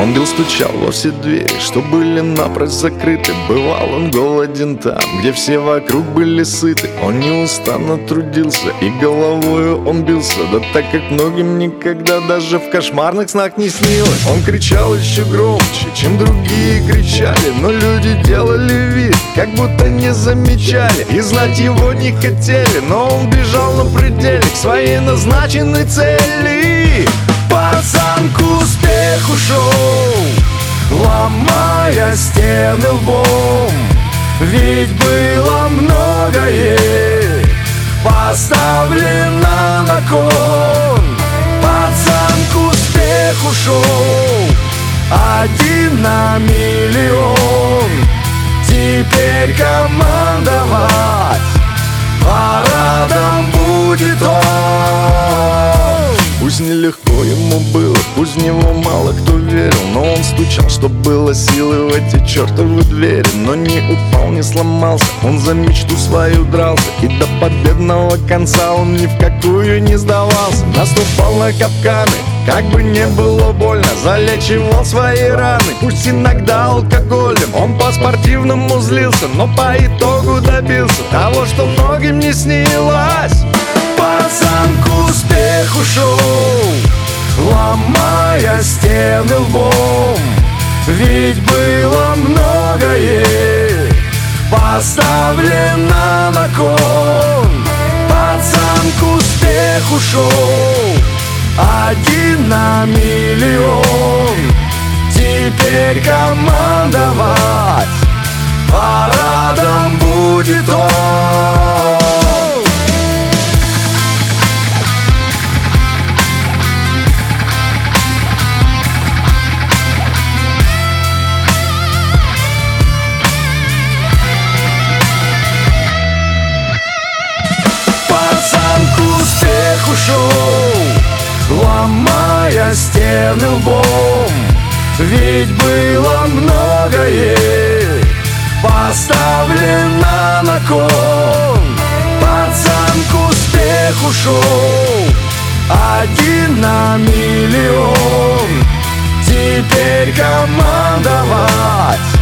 Он бил, стучал во все двери, что были напрочь закрыты. Бывал он голоден там, где все вокруг были сыты. Он неустанно трудился и головою он бился, да так как многим никогда даже в кошмарных снах не снилось. Он кричал еще громче, чем другие кричали, но люди делали вид, как будто не замечали, и знать его не хотели. Но он бежал на пределе к своей назначенной цели. Пацан к успеху шел, ломая стены лбом, ведь было многое поставлено на кон. Пацан к успеху шел, 1 на миллион. Теперь командовать парадом будет он. Пусть нелегко ему было, пусть в него мало кто верил, но он стучал, что было силы в эти чертовы двери. Но не упал, не сломался, он за мечту свою дрался, и до победного конца он ни в какую не сдавался. Наступал на капканы, как бы не было больно, залечивал свои раны, пусть иногда алкоголем. Он по-спортивному злился, но по итогу добился того, что многим не снилось. Пацан к успеху шел, ломая стены лбом, ведь было многое поставлено на кон. Пацан к успеху шел, 1 на миллион. Теперь командовать парадом будет он. Ушел, ломая стены лбом, ведь было многое поставлено на кон. Пацан к успеху шел, 1 на миллион. Теперь командовать